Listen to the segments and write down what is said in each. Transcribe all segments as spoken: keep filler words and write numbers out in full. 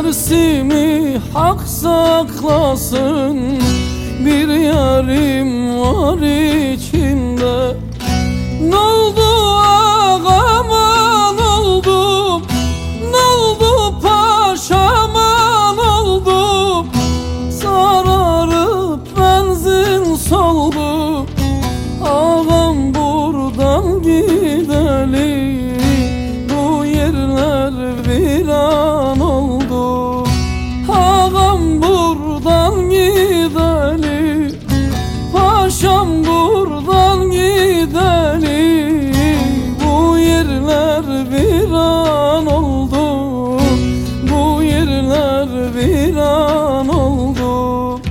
Dersimi hak saklasın, bir yarim var içinde. Ne oldu ağama, ne oldu, ne oldu paşama, ne oldu? Sararıp benzin soldu, ağam buradan gideli. Bu yerler viran oldu, ağam buradan gideli. Paşam buradan gideli. Bu yerler viran oldu, bu yerler viran oldu.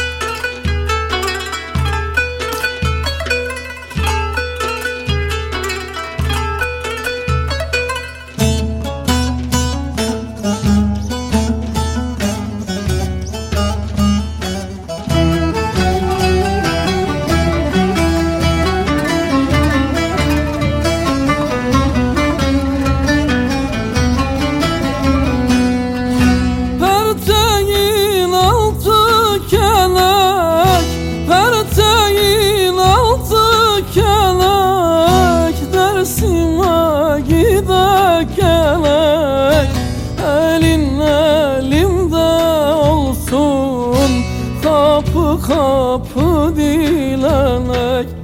Kelek elin elimde olsun, kapı kapı dilenek.